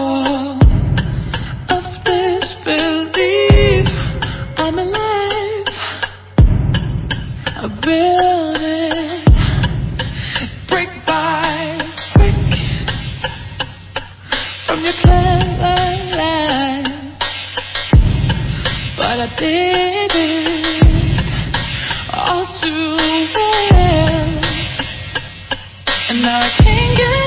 wall of disbelief. I'm alive. I build it brick by brick from your clever lies, but I did it all too well, and now I can't get